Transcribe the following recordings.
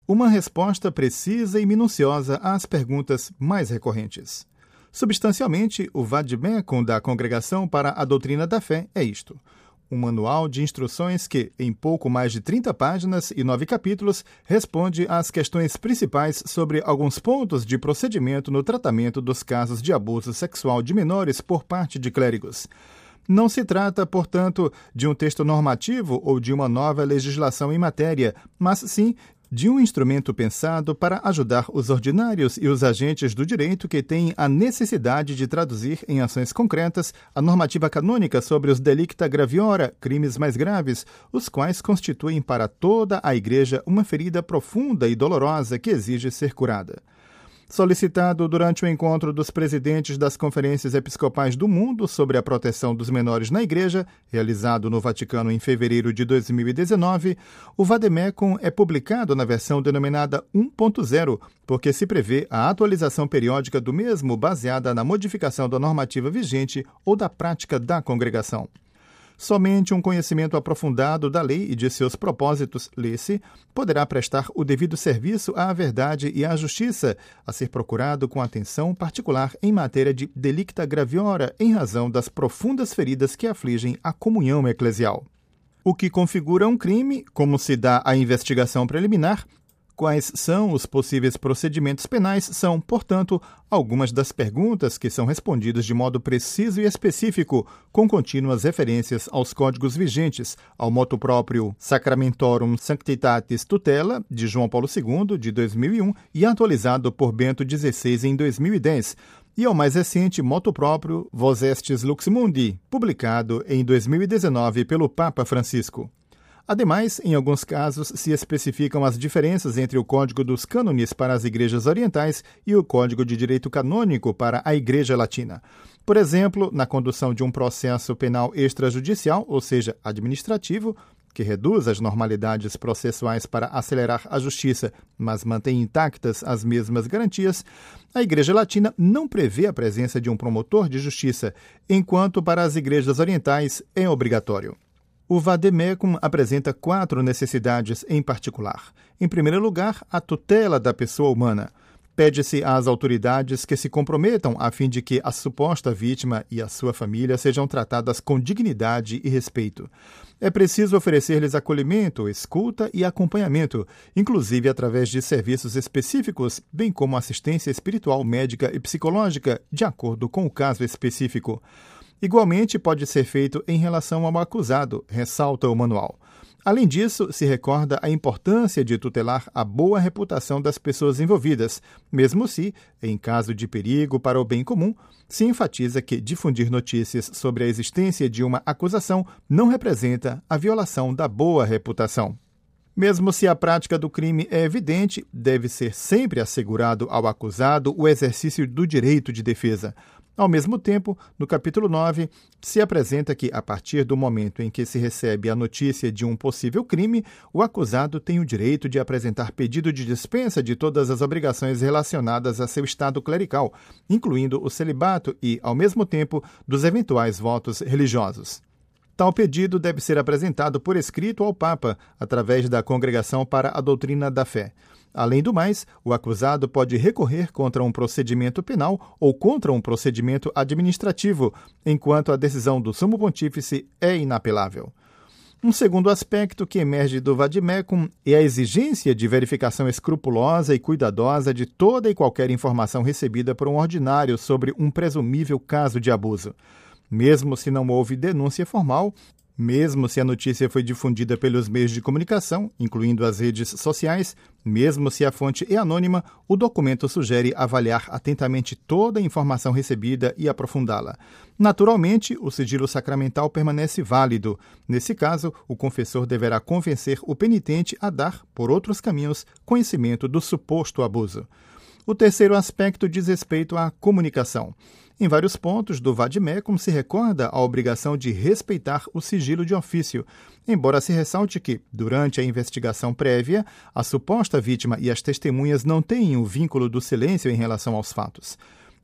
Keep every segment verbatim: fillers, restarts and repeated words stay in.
uma resposta precisa e minuciosa às perguntas mais recorrentes. Substancialmente, o Vademecum da Congregação para a Doutrina da Fé é isto: um manual de instruções que, em pouco mais de trinta páginas e nove capítulos, responde às questões principais sobre alguns pontos de procedimento no tratamento dos casos de abuso sexual de menores por parte de clérigos. Não se trata, portanto, de um texto normativo ou de uma nova legislação em matéria, mas sim de um instrumento pensado para ajudar os ordinários e os agentes do direito que têm a necessidade de traduzir em ações concretas a normativa canônica sobre os delicta graviora, crimes mais graves, os quais constituem para toda a Igreja uma ferida profunda e dolorosa que exige ser curada. Solicitado durante o encontro dos presidentes das conferências episcopais do mundo sobre a proteção dos menores na Igreja, realizado no Vaticano em fevereiro de dois mil e dezenove, o Vademecum é publicado na versão denominada um ponto zero, porque se prevê a atualização periódica do mesmo baseada na modificação da normativa vigente ou da prática da congregação. Somente um conhecimento aprofundado da lei e de seus propósitos, lê-se, poderá prestar o devido serviço à verdade e à justiça, a ser procurado com atenção particular em matéria de delicta graviora, em razão das profundas feridas que afligem a comunhão eclesial. O que configura um crime, como se dá a investigação preliminar, quais são os possíveis procedimentos penais são, portanto, algumas das perguntas que são respondidas de modo preciso e específico, com contínuas referências aos códigos vigentes, ao motu próprio Sacramentorum Sanctitatis Tutela, de João Paulo segundo, de dois mil e um, e atualizado por Bento dezesseis em dois mil e dez, e ao mais recente motu próprio Vos Estis Lux Mundi, publicado em dois mil e dezenove pelo Papa Francisco. Ademais, em alguns casos, se especificam as diferenças entre o Código dos Cânones para as Igrejas Orientais e o Código de Direito Canônico para a Igreja Latina. Por exemplo, na condução de um processo penal extrajudicial, ou seja, administrativo, que reduz as normalidades processuais para acelerar a justiça, mas mantém intactas as mesmas garantias, a Igreja Latina não prevê a presença de um promotor de justiça, enquanto para as Igrejas Orientais é obrigatório. O Vademecum apresenta quatro necessidades em particular. Em primeiro lugar, a tutela da pessoa humana. Pede-se às autoridades que se comprometam a fim de que a suposta vítima e a sua família sejam tratadas com dignidade e respeito. É preciso oferecer-lhes acolhimento, escuta e acompanhamento, inclusive através de serviços específicos, bem como assistência espiritual, médica e psicológica, de acordo com o caso específico. Igualmente pode ser feito em relação ao acusado, ressalta o manual. Além disso, se recorda a importância de tutelar a boa reputação das pessoas envolvidas, mesmo se, em caso de perigo para o bem comum, se enfatiza que difundir notícias sobre a existência de uma acusação não representa a violação da boa reputação. Mesmo se a prática do crime é evidente, deve ser sempre assegurado ao acusado o exercício do direito de defesa. Ao mesmo tempo, no capítulo nove, se apresenta que, a partir do momento em que se recebe a notícia de um possível crime, o acusado tem o direito de apresentar pedido de dispensa de todas as obrigações relacionadas a seu estado clerical, incluindo o celibato e, ao mesmo tempo, dos eventuais votos religiosos. Tal pedido deve ser apresentado por escrito ao Papa, através da Congregação para a Doutrina da Fé. Além do mais, o acusado pode recorrer contra um procedimento penal ou contra um procedimento administrativo, enquanto a decisão do Sumo Pontífice é inapelável. Um segundo aspecto que emerge do Vademecum é a exigência de verificação escrupulosa e cuidadosa de toda e qualquer informação recebida por um ordinário sobre um presumível caso de abuso. Mesmo se não houve denúncia formal, mesmo se a notícia foi difundida pelos meios de comunicação, incluindo as redes sociais, mesmo se a fonte é anônima, o documento sugere avaliar atentamente toda a informação recebida e aprofundá-la. Naturalmente, o sigilo sacramental permanece válido. Nesse caso, o confessor deverá convencer o penitente a dar, por outros caminhos, conhecimento do suposto abuso. O terceiro aspecto diz respeito à comunicação. Em vários pontos do Vademecum se recorda a obrigação de respeitar o sigilo de ofício, embora se ressalte que, durante a investigação prévia, a suposta vítima e as testemunhas não têm o vínculo do silêncio em relação aos fatos.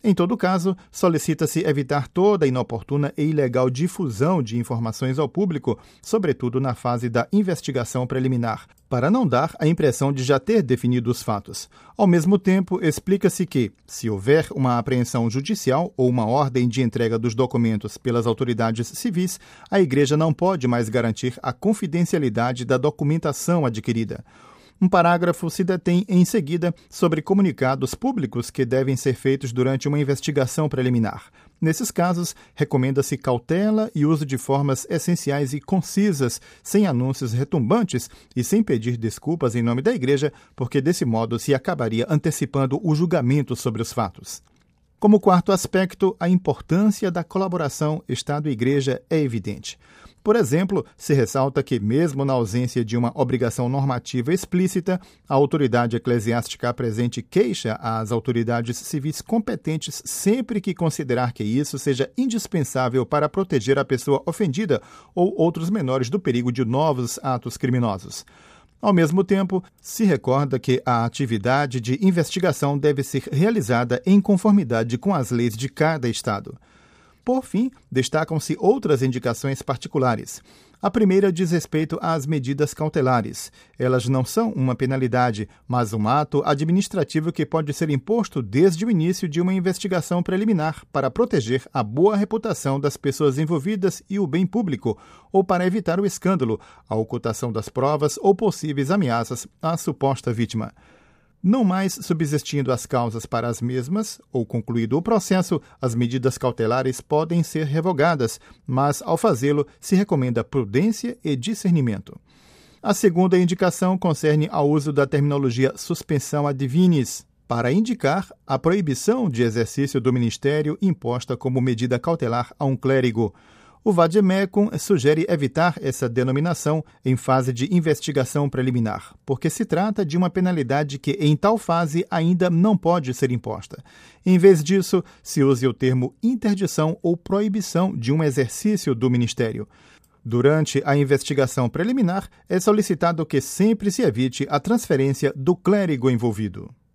Em todo caso, solicita-se evitar toda inoportuna e ilegal difusão de informações ao público, sobretudo na fase da investigação preliminar, para não dar a impressão de já ter definido os fatos. Ao mesmo tempo, explica-se que, se houver uma apreensão judicial ou uma ordem de entrega dos documentos pelas autoridades civis, a Igreja não pode mais garantir a confidencialidade da documentação adquirida. Um parágrafo se detém em seguida sobre comunicados públicos que devem ser feitos durante uma investigação preliminar. Nesses casos, recomenda-se cautela e uso de formas essenciais e concisas, sem anúncios retumbantes e sem pedir desculpas em nome da Igreja, porque desse modo se acabaria antecipando o julgamento sobre os fatos. Como quarto aspecto, a importância da colaboração Estado-Igreja é evidente. Por exemplo, se ressalta que, mesmo na ausência de uma obrigação normativa explícita, a autoridade eclesiástica apresente queixa às autoridades civis competentes sempre que considerar que isso seja indispensável para proteger a pessoa ofendida ou outros menores do perigo de novos atos criminosos. Ao mesmo tempo, se recorda que a atividade de investigação deve ser realizada em conformidade com as leis de cada Estado. Por fim, destacam-se outras indicações particulares. A primeira diz respeito às medidas cautelares. Elas não são uma penalidade, mas um ato administrativo que pode ser imposto desde o início de uma investigação preliminar para proteger a boa reputação das pessoas envolvidas e o bem público, ou para evitar o escândalo, a ocultação das provas ou possíveis ameaças à suposta vítima. Não mais subsistindo as causas para as mesmas, ou concluído o processo, as medidas cautelares podem ser revogadas, mas, ao fazê-lo, se recomenda prudência e discernimento. A segunda indicação concerne ao uso da terminologia suspensão ad divinis, para indicar a proibição de exercício do ministério imposta como medida cautelar a um clérigo. O Vademecum sugere evitar essa denominação em fase de investigação preliminar, porque se trata de uma penalidade que, em tal fase, ainda não pode ser imposta. Em vez disso, se use o termo interdição ou proibição de um exercício do ministério. Durante a investigação preliminar, é solicitado que sempre se evite a transferência do clérigo envolvido.